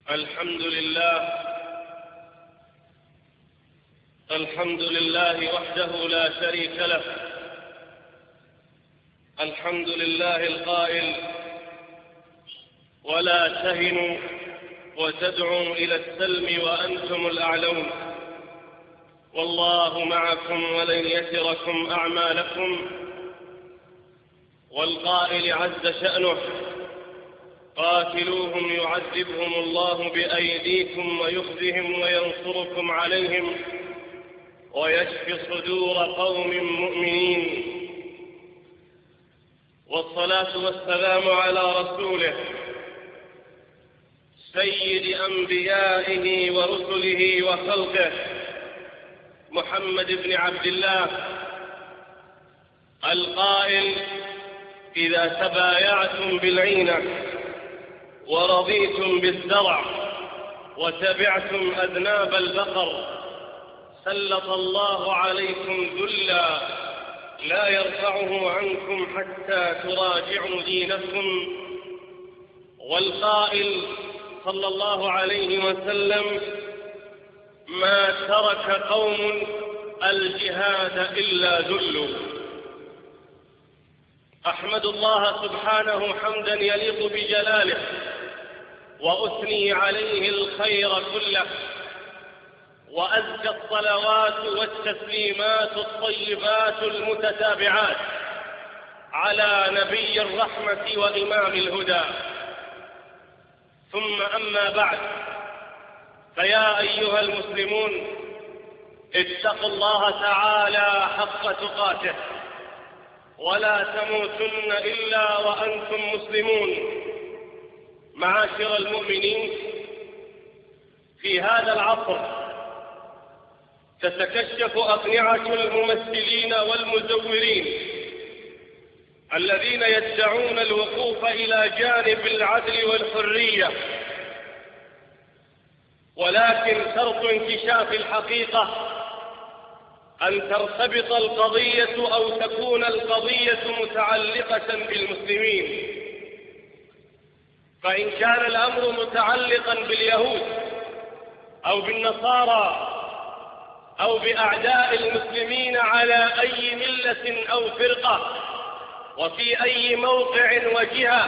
الحمد لله وحده لا شريك له. الحمد لله القائل: ولا تهنوا وتدعوا إلى السلم وأنتم الأعلون والله معكم ولن يتركم أعمالكم. والقائل عز شأنه: قاتلوهم يعذبهم الله بأيديكم ويخزهم وينصركم عليهم ويشفي صدور قوم مؤمنين. والصلاة والسلام على رسوله سيد أنبيائه ورسله وخلقه محمد بن عبد الله القائل: إذا تبايعتم بالعينة ورضيتم بالزرع وتبعتم أذناب البقر سلط الله عليكم ذلا لا يرفعه عنكم حتى تراجعوا دينكم. والقائل صلى الله عليه وسلم: ما ترك قوم الجهاد إلا ذلوا. أحمد الله سبحانه حمدا يليق بجلاله وأثني عليه الخير كله، وأزكى الصلوات والتسليمات الطيبات المتتابعات على نبي الرحمة وإمام الهدى. ثم أما بعد، فيا أيها المسلمون، اتقوا الله تعالى حق تقاته ولا تموتن إلا وأنتم مسلمون. معاشر المؤمنين، في هذا العصر تتكشف أقنعة الممثلين والمزورين الذين يدعون الوقوف إلى جانب العدل والحرية، ولكن شرط انكشاف الحقيقة أن ترتبط القضية أو تكون القضية متعلقة بالمسلمين. فإن كان الأمر متعلقا باليهود أو بالنصارى أو بأعداء المسلمين على أي ملة أو فرقة وفي أي موقع وجهة،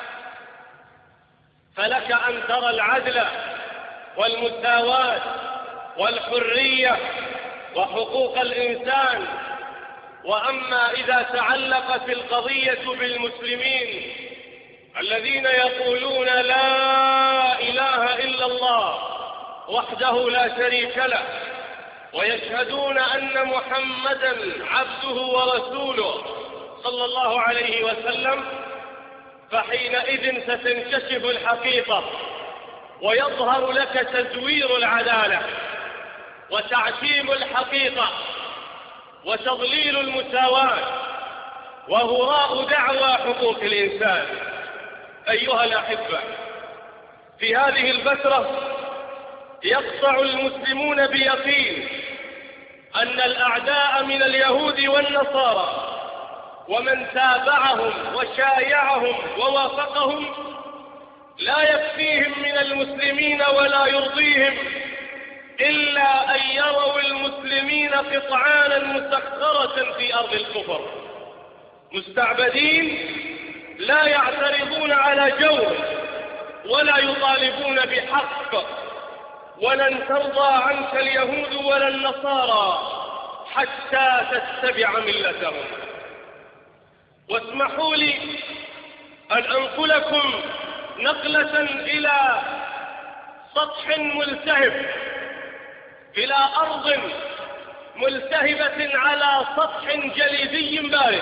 فلك أن ترى العدل والمساواة والحرية وحقوق الإنسان. وأما إذا تعلقت القضية بالمسلمين الذين يقولون لا إله إلا الله وحده لا شريك له ويشهدون أن محمدا عبده ورسوله صلى الله عليه وسلم، فحينئذ ستنكشف الحقيقة ويظهر لك تزوير العدالة وتعشيم الحقيقة وتضليل المساواة وهراء دعوى حقوق الإنسان. أيها الأحبة، في هذه الفترة يقطع المسلمون بيقين أن الأعداء من اليهود والنصارى ومن تابعهم وشايعهم ووافقهم لا يكفيهم من المسلمين ولا يرضيهم إلا أن يروا المسلمين قطعانا مسخرة في أرض الكفر، مستعبدين لا يعترضون على جور ولا يطالبون بحق. ولن ترضى عنك اليهود ولا النصارى حتى تتبع ملتهم. واسمحوا لي أن أنقلكم نقلة إلى سطح ملتهب، إلى أرض ملتهبة على سطح جليدي بارد،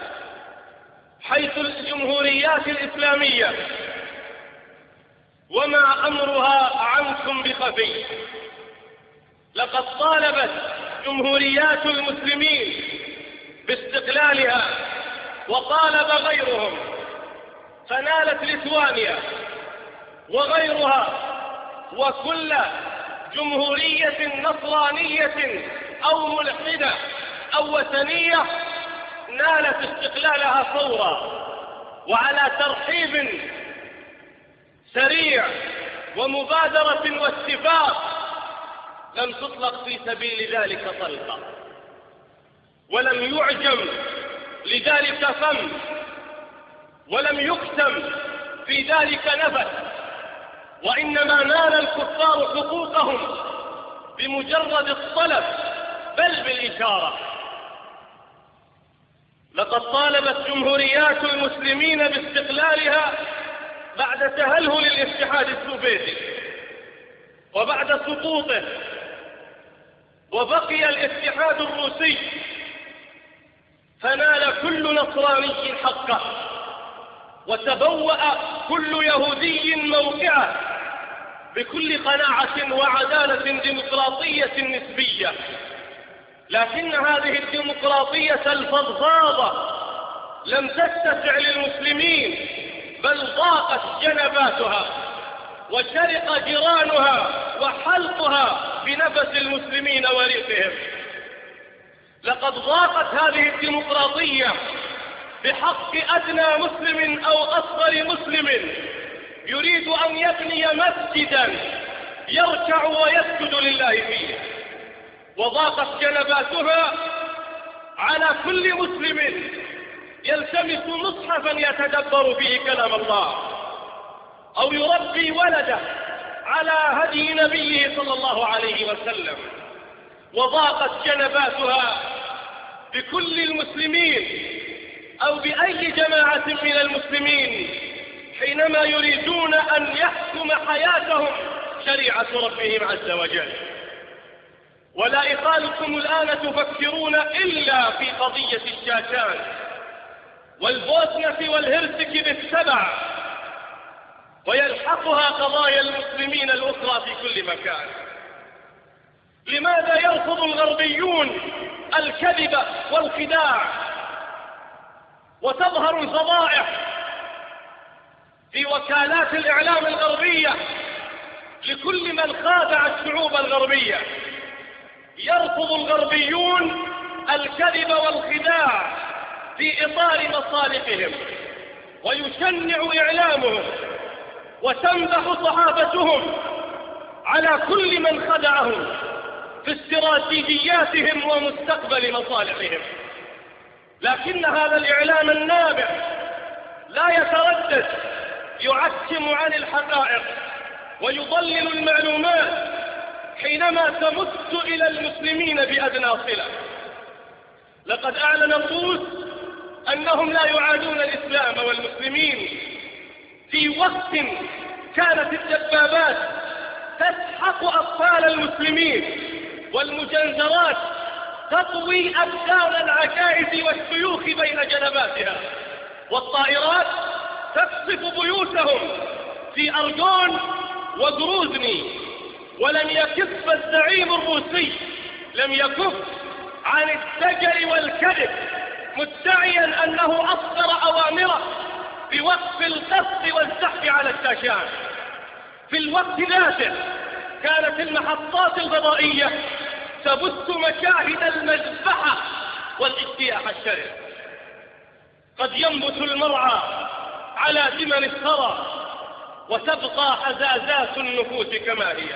حيث الجمهوريات الإسلامية، وما أمرها عنكم بخفي. لقد طالبت جمهوريات المسلمين باستقلالها وطالب غيرهم، فنالت ليتوانيا وغيرها وكل جمهورية نصرانية أو ملحدة أو وثنية نالت استقلالها فورا وعلى ترحيب سريع ومبادرة واتفاق لم تطلق في سبيل ذلك طلقة، ولم يعجم لذلك فم، ولم يكتم في ذلك نفس، وإنما نال الكفار حقوقهم بمجرد الطلب بل بالإشارة. لقد طالبت جمهوريات المسلمين باستقلالها بعد تهلهل الاتحاد السوفيتي وبعد سقوطه، وبقي الاتحاد الروسي، فنال كل نصراني حقه، وتبوأ كل يهودي موقعه بكل قناعة وعدالة ديمقراطية نسبية. لكن هذه الديمقراطية الفضفاضة لم تتسع للمسلمين، بل ضاقت جنباتها وشرق جيرانها وحلقها بنفس المسلمين وريقهم. لقد ضاقت هذه الديمقراطية بحق أدنى مسلم أو أصغر مسلم يريد أن يبني مسجدا يركع ويسجد لله فيه، وضاقت جنباتها على كل مسلم يلتمس مصحفا يتدبر فيه كلام الله أو يربي ولده على هدي نبيه صلى الله عليه وسلم، وضاقت جنباتها بكل المسلمين أو بأي جماعة من المسلمين حينما يريدون أن يحكم حياتهم شريعة ربهم عز وجل. ولا إخالكم الآن تفكرون إلا في قضية الشاشان والبوسنة والهرسك بالسبع، ويلحقها قضايا المسلمين الأخرى في كل مكان. لماذا يرفض الغربيون الكذب والخداع وتظهر الفضائح في وكالات الإعلام الغربية لكل من خادع الشعوب الغربية؟ يرفض الغربيون الكذب والخداع في إطار مصالحهم، ويشنع إعلامهم وتنبح صحافتهم على كل من خدعهم في استراتيجياتهم ومستقبل مصالحهم. لكن هذا الإعلام النابع لا يتردد، يعتم عن الحقائق ويضلل المعلومات حينما تمت إلى المسلمين بأدنى صلة. لقد أعلن الروس أنهم لا يعادون الإسلام والمسلمين في وقت كانت الدبابات تسحق أطفال المسلمين والمجنزرات تطوي أبدان العجائز والشيوخ بين جنباتها، والطائرات تقصف بيوتهم في أرجون وغروزني. ولم يكف الزعيم الروسي، لم يكف عن الدجل والكذب، مدعيا أنه أصدر أوامره بوقف القصف والزحف على الشاشات. في الوقت ذاته كانت المحطات الفضائية تبث مشاهد المذبحة والاجتياح الشرس. قد ينبت المرعى على ثمن الثرى وتبقى حزازات النفوس كما هي.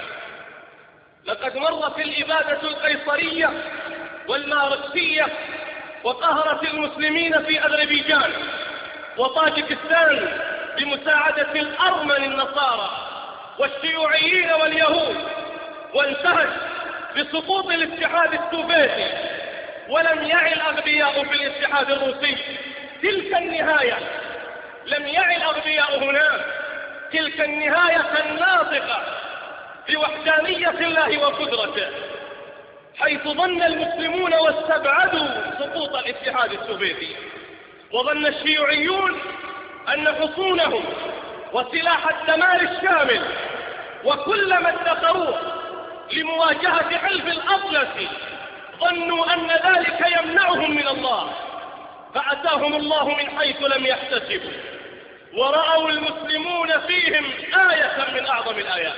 لقد مرت الإبادة القيصرية والماركسية وقهرت المسلمين في أذربيجان وطاجكستان بمساعدة الأرمن النصارى والشيوعيين واليهود، وانتهت بسقوط الاتحاد السوفيتي. ولم يعي الأغبياء في الاتحاد الروسي تلك النهاية، لم يعي الأغبياء هناك تلك النهاية الناطقة بوحدانية الله وقدرته، حيث ظن المسلمون واستبعدوا سقوط الاتحاد السوفيتي، وظن الشيوعيون أن حصونهم وسلاح الدمار الشامل وكل ما ادخروه لمواجهة حلف الأطلس ظنوا أن ذلك يمنعهم من الله، فأتاهم الله من حيث لم يحتسبوا، ورأوا المسلمون فيهم آية من أعظم الآيات.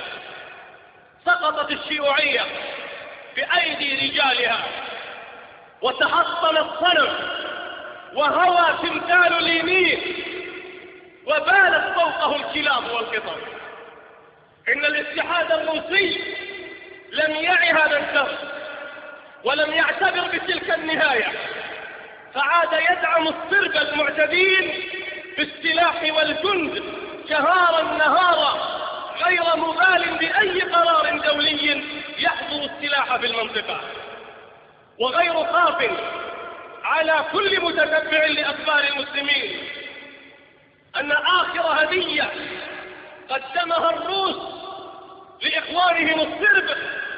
سقطت الشيوعية بأيدي رجالها، وتحطم الصنم، وهوى تمثال لينين، وبالت فوقه الكلاب والقطط. إن الاتحاد الروسي لم يعي هذا الدرس ولم يعتبر بتلك النهاية، فعاد يدعم الصرب المعتدين بالسلاح والجند شهارا نهارا، غير مبال بأي قرار دولي يحظر السلاح في المنطقة، وغير خاف على كل متتبع لأخبار المسلمين أن آخر هدية قدمها الروس لإخوانهم الصرب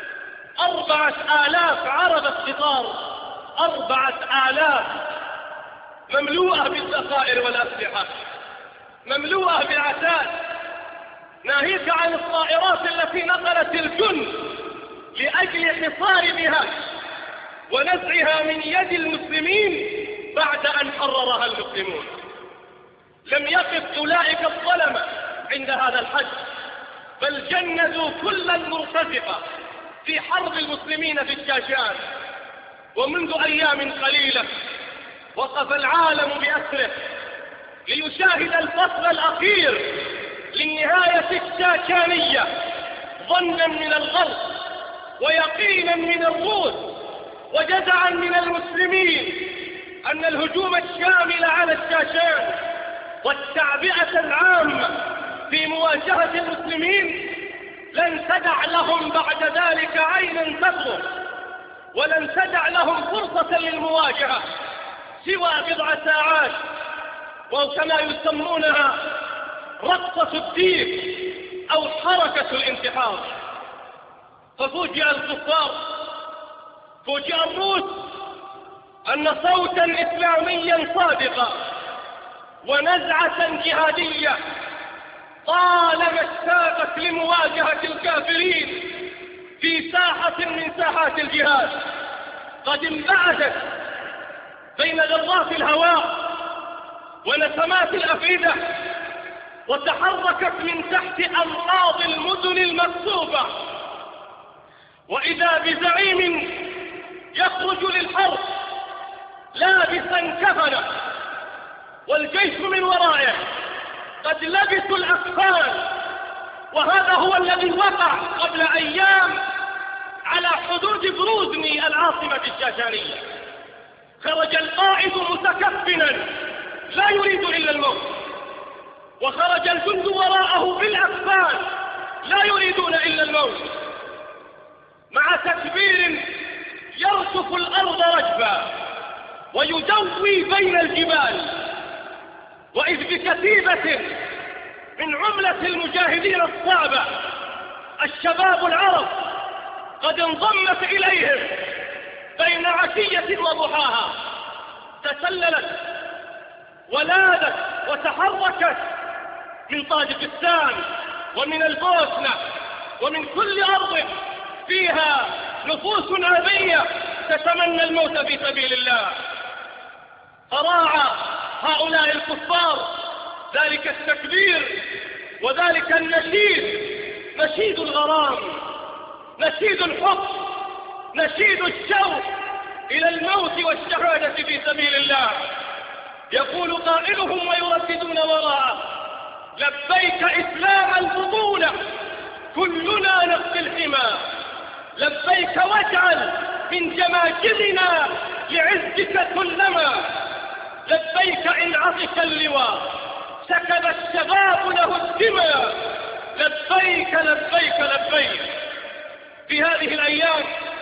4000 عربة قطار، 4000 مملوءة بالذخائر والأسلحة، مملوءة بالعتاد، ناهيك عن الطائرات التي نقلت الجند لأجل حصار بها ونزعها من يد المسلمين بعد أن حررها المسلمون. لم يقف أولئك الظلمة عند هذا الحد، بل جندوا كل المرتزقة في حرب المسلمين في الشاشان. ومنذ أيام قليلة وقف العالم بأسره ليشاهد الفصل الأخير للنهاية الشاشانية، ظنا من الغرب ويقينا من الروس وجزعا من المسلمين أن الهجوم الشامل على الشاشان والتعبئة العامة في مواجهة المسلمين لن تدع لهم بعد ذلك عينا تبصر، ولن تدع لهم فرصة للمواجهة سوى بضع ساعات، وكما يسمونها رقصة الديك أو حركة الانتحار. ففوجئ الكفار، فوجئ الروس أن صوتا إسلاميا صادقا ونزعة جهادية طالما اشتاقت لمواجهة الكافرين في ساحة من ساحات الجهاد قد انبعثت بين ذرات الهواء ونسمات الأفئدة، وتحركت من تحت أنقاض المدن المكسوفة، وإذا بزعيم يخرج للحرب لابسا كفنا والجيش من ورائه قد لبسوا الأكفان. وهذا هو الذي وقع قبل أيام على حدود غروزني العاصمة الشاشانية. خرج القائد متكفنا لا يريد إلا الموت، وخرج الجند وراءه بالأكفان لا يريدون إلا الموت، مع تكبير يرصف الأرض رجفا ويدوي بين الجبال. وإذ بكتيبة من عملة المجاهدين الصعبة الشباب العرب قد انضمت إليهم بين عشية وضحاها، تسللت ولادت وتحركت من طاجكستان ومن البوسنة ومن كل أرض فيها نفوس أبية تتمنى الموت في سبيل الله. فراعى هؤلاء الكفار ذلك التكبير وذلك النشيد، نشيد الغرام، نشيد الحب، نشيد الشوق إلى الموت والشهادة في سبيل الله. يقول قائلهم ويرددون وراءه: لبيك إسلام البطولة كلنا نقضي الحمى، لبيك واجعل من جماجمنا لعزك كلما، لبيك إن عطش اللواء سكب الشباب له الدماء، لبيك لبيك لبيك. في هذه الأيام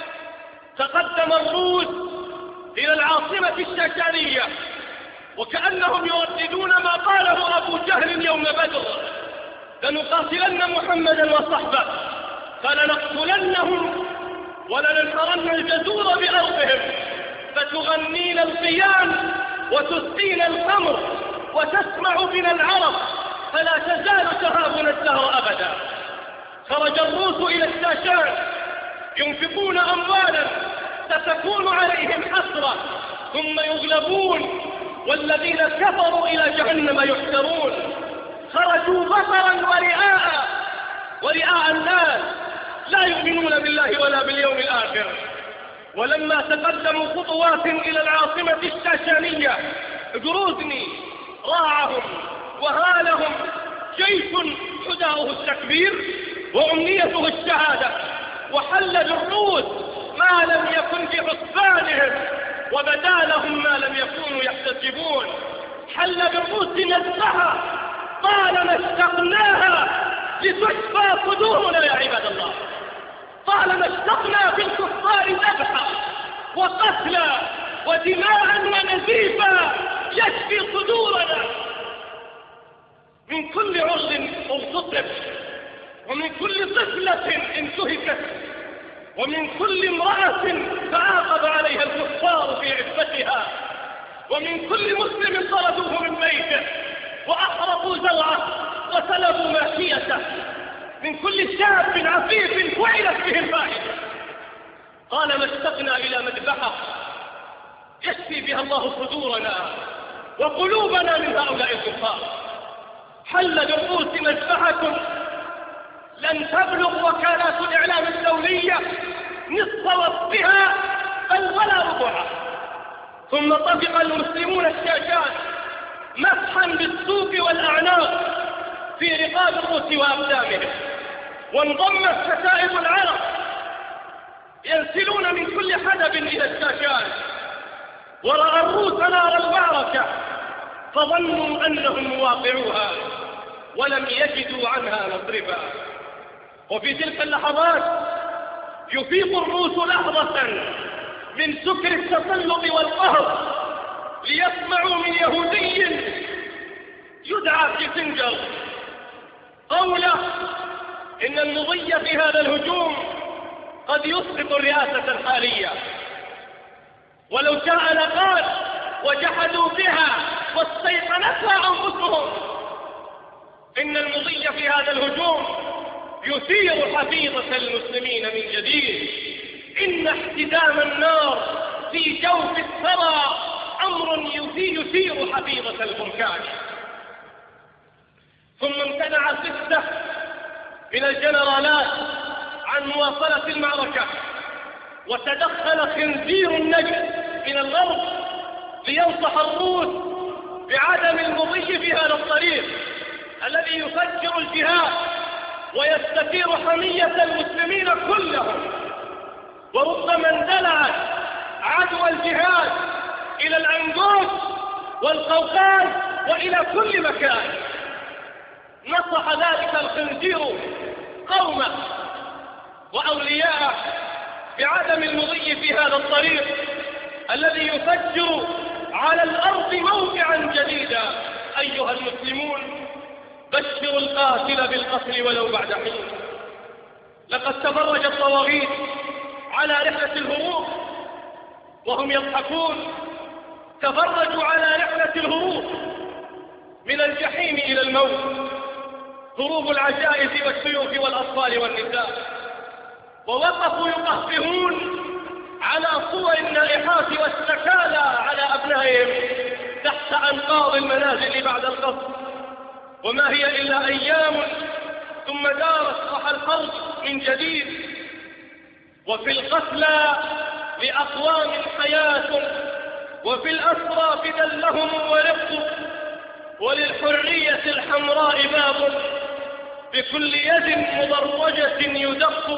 تقدم الروس إلى العاصمة الشاشانية وكأنهم يرددون ما قاله أبو جهل يوم بدر: لنقاتلن محمدا وصحبه فلنقتلنهم ولننحرن الجزور بأرضهم، فتغنين القيام وتسقين الخمر وتسمع بنا العرب فلا تزال تهابنا الدهر أبدا. خرج الروس إلى الشاشان ينفقون أموالا ستكون عليهم حسرة ثم يغلبون والذين كفروا إلى جهنم يحشرون. خرجوا بطرا ورئاء الناس لا يؤمنون بالله ولا باليوم الآخر. ولما تقدموا خطوات إلى العاصمة الشاشانية غروزني راعهم وهالهم جيش حداؤه التكبير وأمنيته الشهادة، وحل بالروس ما لم يكن في حسبانهم، وبدا لهم ما لم يكونوا يحتسبون. حل بالروس نزها طالما اشتقناها لتشفى صدورنا يا عباد الله. طالما اشتقنا في الكفار ذبحا وقتلا ودماء ونزيفا يشفي صدورنا من كل عرض اغتصب، ومن كل طفلة انتهكت، ومن كل امرأة تعاقب عليها الكفار في عفتها، ومن كل مسلم طردوه من بيته وأحرقوا زرعه وسلبوا ماشيته، من كل شاب عفيف فعلت به الفاحشة. طالما اشتقنا إلى مذبحة يشفي بها الله صدورنا وقلوبنا من هؤلاء الكفار. حل بالروس مذبحكم لن تبلغ وكالات الإعلام الدولية نصف وصفها بل ولا ربعها. ثم طبق المسلمون الشاشات مسحا بالسوق والأعناق في رقاب الروس وأقدامهم، وانضمت كتائب العرب ينسلون من كل حدب إلى الشاشات، ورأى الروس نار المعركة فظنوا أنهم مواقعوها ولم يجدوا عنها مصرفا. وفي تلك اللحظات يفيق الروس لحظة من سكر التسلط والقهر ليسمعوا من يهودي يدعى كيسنجر قوله إن المضي في هذا الهجوم قد يسقط الرئاسة الحالية، ولو شاء لقال وجحدوا بها واستيقنتها أنفسهم. إن المضي في هذا الهجوم يثير حفيظة المسلمين من جديد. إن احتدام النار في جوف الثرى أمر يثير حفيظة البركان. ثم امتنع 6 من الجنرالات عن مواصلة المعركة، وتدخل خنزير النجد من الغرب لينصح الروس بعدم المضي في هذا الطريق الذي يفجر الجهاد ويستثير حمية المسلمين كلهم. وربما اندلعت عدوى الجهاد إلى العنقود والقوقاز وإلى كل مكان. نصح ذلك الخنزير قومه وأولياءه بعدم المضي في هذا الطريق الذي يفجر على الأرض موقعا جديدا. أيها المسلمون، بشروا القاتل بالقتل ولو بعد حين. لقد تفرج الطواغيت على رحلة الهروب وهم يضحكون. تفرجوا على رحلة الهروب من الجحيم إلى الموت، هروب العجائز والسيوف والأطفال والنساء. ووقفوا يقهقهون على صور النائحات والسكالى على أبنائهم تحت أنقاض المنازل بعد القصف. وما هي إلا أيام ثم دارت صح الحرب من جديد. وفي القتلى لأقوام حياة، وفي الأسرى فدى لهم ورق، وللحرية الحمراء باب بكل يد مضرجة يدق.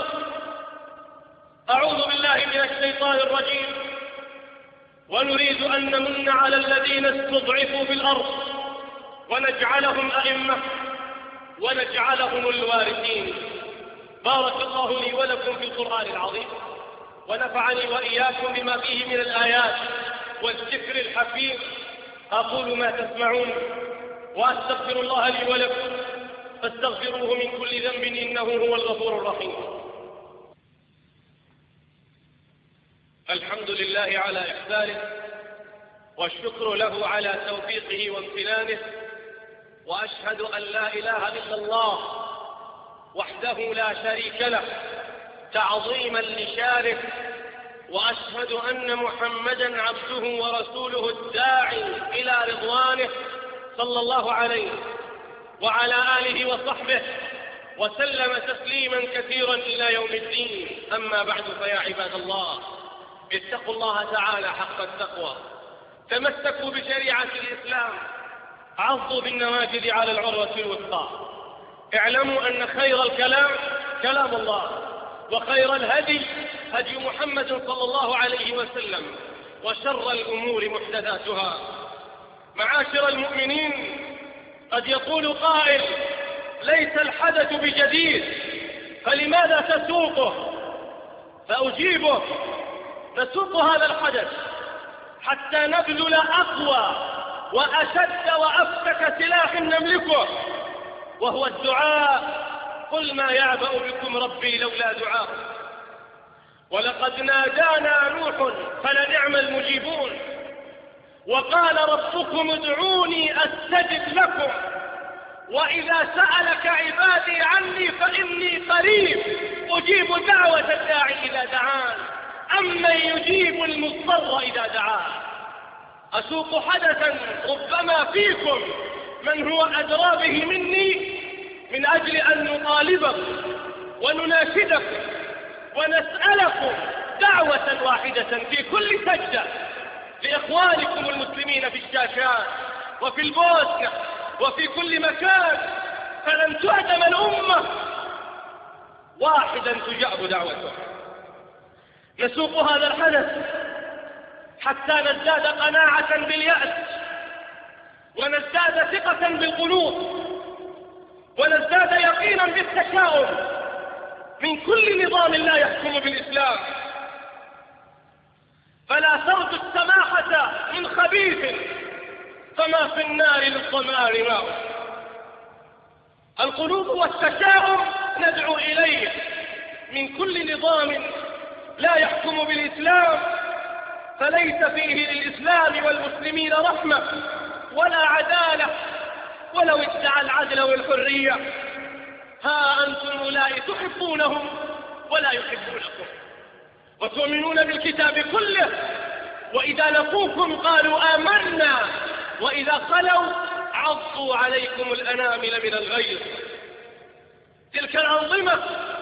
أعوذ بالله من الشيطان الرجيم. ونريد أن نمن على الذين استضعفوا في الأرض ونجعلهم أئمة ونجعلهم الوارثين. بارك الله لي ولكم في القرآن العظيم، ونفعني وإياكم بما فيه من الآيات والذكر الحكيم. أقول ما تسمعون وأستغفر الله لي ولكم فاستغفروه من كل ذنب إنه هو الغفور الرحيم. الحمد لله على إحسانه، والشكر له على توفيقه وامتنانه، وأشهد أن لا إله إلا الله وحده لا شريك له تعظيما لشانه، وأشهد أن محمدا عبده ورسوله الداعي إلى رضوانه صلى الله عليه وعلى آله وصحبه وسلم تسليما كثيرا إلى يوم الدين. أما بعد، فيا عباد الله، اتقوا الله تعالى حق التقوى، تمسكوا بشريعة الإسلام، عضوا بالنواجذ على العروة الوثقى. اعلموا أن خير الكلام كلام الله، وخير الهدي هدي محمد صلى الله عليه وسلم، وشر الأمور محدثاتها. معاشر المؤمنين، قد يقول قائل: ليس الحدث بجديد، فلماذا تسوقه؟ فأجيبه: نسوق هذا الحدث حتى نبذل أقوى وأشد وأفتك سلاح نملكه، وهو الدعاء. قل ما يعبأ بكم ربي لولا دعاء. ولقد نادانا نوح فلنعم المجيبون، وقال ربكم ادعوني أستجب لكم، وإذا سألك عبادي عني فإني قريب أجيب دعوة الداعي إذا دعان، أمن يجيب المضطر إذا دعاه. أسوق حدثا ربما فيكم من هو أدرى به مني، من أجل أن نطالبكم ونناشدكم ونسألكم دعوة واحدة في كل سجدة لإخوانكم المسلمين في الشاشات وفي البوسنة وفي كل مكان، فلن تعدم الأمة واحدا تجاب دعوته. نسوق هذا الحدث حتى نزداد قناعة باليأس، ونزداد ثقة بالقلوب، ونزداد يقينا بالتشاؤم من كل نظام لا يحكم بالإسلام. فلا ترجو السماحة من خبيث، فما في النار للضمار ماء. القلوب والتشاؤم ندعو إليه من كل نظام لا يحكم بالإسلام، فليس فيه للإسلام والمسلمين رحمة ولا عدالة، ولو ادعى العدل والحرية. ها أنتم أولئك تحبونهم ولا يحبونكم، وتؤمنون بالكتاب كله، وإذا لقوكم قالوا آمنا، وإذا خلوا عضوا عليكم الأنامل من الغيظ. تلك الأنظمة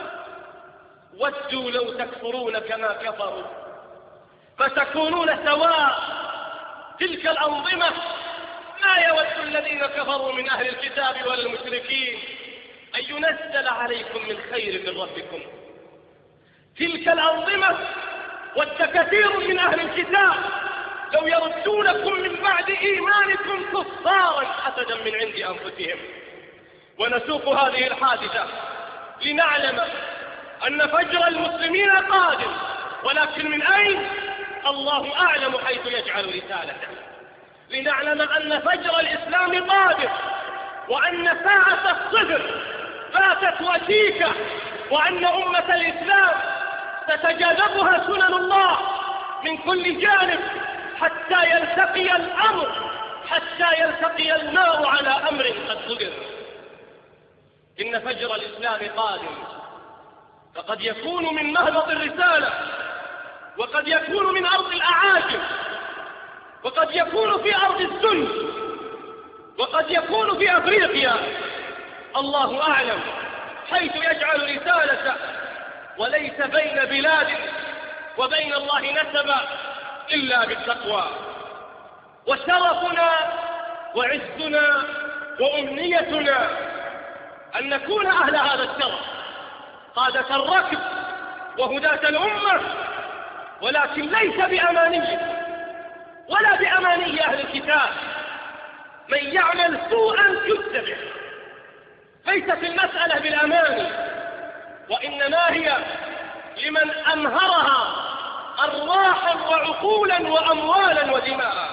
ودوا لو تكفرون كما كفروا فتكونون سواء. تلك الأنظمة ما يود الذين كفروا من أهل الكتاب والمشركين أن ينزل عليكم من خير من ربكم. تلك الأنظمة ود كثير من أهل الكتاب لو يردونكم من بعد إيمانكم كفارا حسدا من عند أنفسهم. ونسوق هذه الحادثة لنعلم أن فجر المسلمين قادم، ولكن من أين؟ الله أعلم حيث يجعل رسالته. لنعلم أن فجر الإسلام قادم، وأن ساعة الصفر فاتت وشيكة، وأن أمة الإسلام تتجاذبها سنن الله من كل جانب حتى يلتقي الأمر، حتى يلتقي الماء على أمر قد قدر. إن فجر الإسلام قادم، فقد يكون من مهبط الرسالة، وقد يكون من أرض الأعاجم، وقد يكون في أرض السن، وقد يكون في أفريقيا. الله أعلم حيث يجعل رسالته، وليس بين بلاد وبين الله نسبا إلا بالتقوى. وشرفنا وعزنا وأمنيتنا أن نكون أهل هذا الشرف، قادة الركب وهداة الأمة، ولكن ليس بأمانية ولا بأماني أهل الكتاب. من يعمل سوءا يجزى به. ليست المسألة بالأماني، وإنما هي لمن أنهرها أرواحا وعقولا وأموالا ودماء.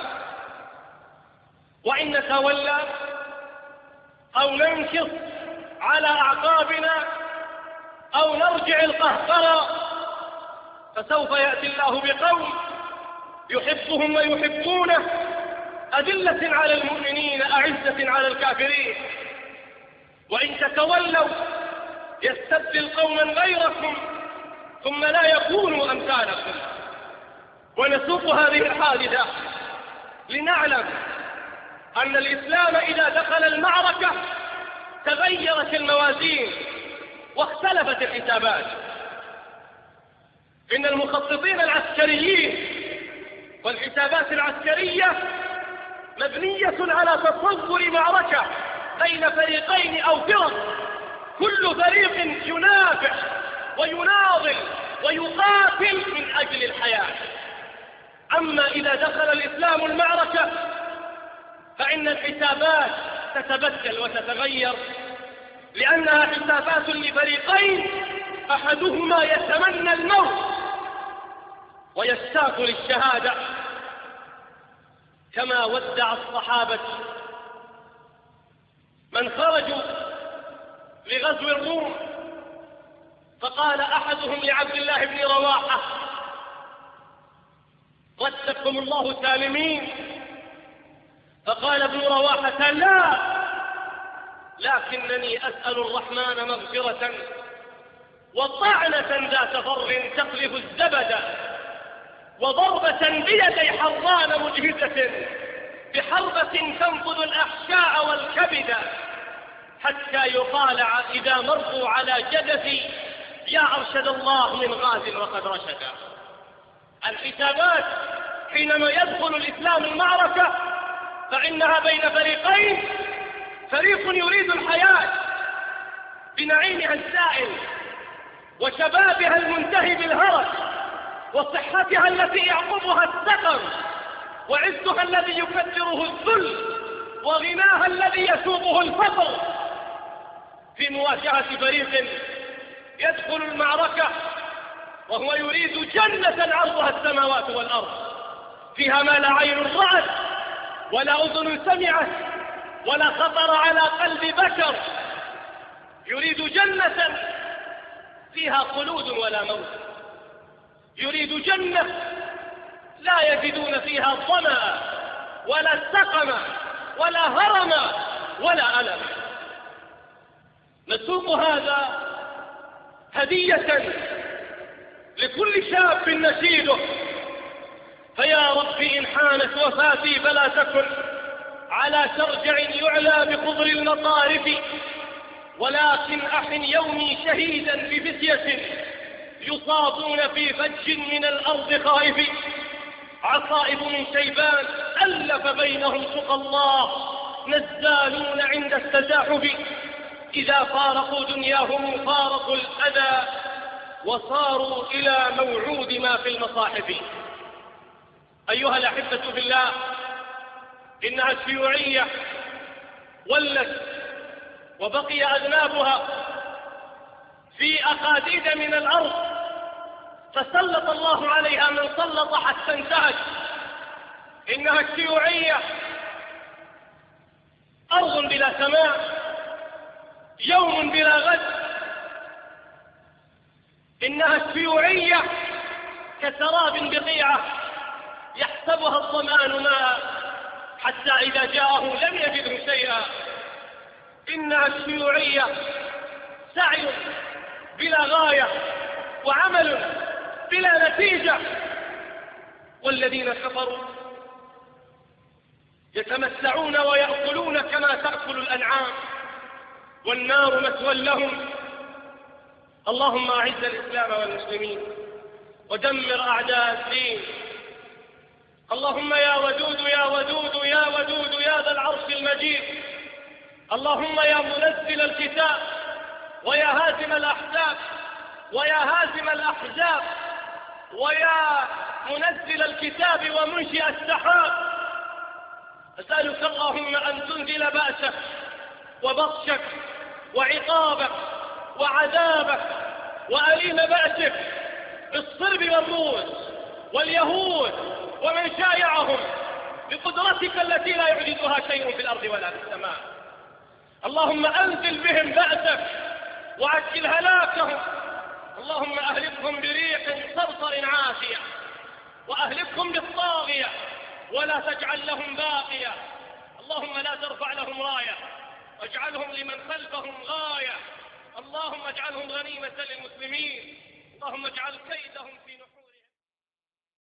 وإن نتولى أو ننكص على أعقابنا أو نرجع القهقرة، فسوف يأتي الله بقوم يحبهم ويحبونه، أذلة على المؤمنين أعزة على الكافرين. وإن تتولوا يستبدل قوما غيركم ثم لا يكونوا أمثالكم. ونسوق هذه الحادثة لنعلم أن الإسلام إذا دخل المعركة تغيرت الموازين واختلفت الحسابات. إن المخططين العسكريين والحسابات العسكرية مبنية على تصور معركة بين فريقين أو فرق كل فريق ينافع ويناضل ويقاتل من أجل الحياة. أما إذا دخل الإسلام المعركة فإن الحسابات تتبدل وتتغير، لأنها حسابات لفريقين أحدهما يتمنى الموت ويشتاق للشهادة، كما ودع الصحابة من خرجوا لغزو الروم، فقال أحدهم لعبد الله بن رواحة: ردكم الله سالمين. فقال ابن رواحة: لا، لكنني أسأل الرحمن مغفرة وطعنة ذات فر تقلب الزبد، وضربة بيدي حران مجهزة، بحربة تنقض الأحشاء والكبد، حتى يقال إذا مروا على جدثي: يا أرشد الله من غاز وقد رشد. الحسابات حينما يدخل الإسلام المعركة فإنها بين فريقين: فريق يريد الحياة بنعيمها الزائل وشبابها المنتهي بالهرج وصحتها التي يعقبها السقم وعزها الذي يكدره الذل وغناها الذي يسوقه الفقر، في مواجهة فريق يدخل المعركة وهو يريد جنة عرضها السماوات والأرض، فيها ما لا عين رأت ولا أذن سمعت ولا خطر على قلب بشر، يريد جنة فيها خلود ولا موت، يريد جنة لا يجدون فيها ظمأ ولا سقما ولا هرما ولا ألم. نسوق هذا هدية لكل شاب نشيده: فيا رب إن حانت وفاتي فلا تكن على شرجع يعلى بخضر المطارف، ولكن أحن يومي شهيدا بفتية يصابون في فج من الأرض خائف، عصائب من شيبان ألف بينهم سقى الله، نزالون عند التزاحف، إذا فارقوا دنياهم فارقوا الأذى وصاروا إلى موعود ما في المصاحف. أيها الأحبة في الله، إنها الشيوعية ولت وبقي أذنابها في أقاديد من الأرض، فسلط الله عليها من سلط حتى انتهت. إنها الشيوعية أرض بلا سماء، يوم بلا غد. إنها الشيوعية كسراب بقيعة يحسبها الظمآن ماء حتى إذا جاءه لم يجده شيئا. إنها الشيوعية سعي بلا غاية وعمل بلا نتيجة، والذين كفروا يتمتعون ويأكلون كما تأكل الأنعام، والنار مثوى لهم. اللهم أعز الإسلام والمسلمين ودمر أعداء الدين. اللهم يا ودود يا ودود يا ودود يا ذا العرش المجيد، اللهم يا منزل الكتاب ويا هازم الأحزاب ويا هازم الأحزاب ويا منزل الكتاب ومنشئ السحاب، أسألك اللهم أن تنزل بأسك وبطشك وعقابك وعذابك وأليم بأسك بالصرب والروس واليهود ومن شايعهم بقدرتك التي لا يعجزها شيء في الأرض ولا في السماء. اللهم أنزل بهم بأسك وعجل هلاكهم. اللهم أهلكهم بريح صرصر عافية، وأهلكهم بالطاغية ولا تجعل لهم باقية. اللهم لا ترفع لهم راية واجعلهم لمن خلفهم غاية. اللهم اجعلهم غنيمة للمسلمين. اللهم اجعل كيدهم في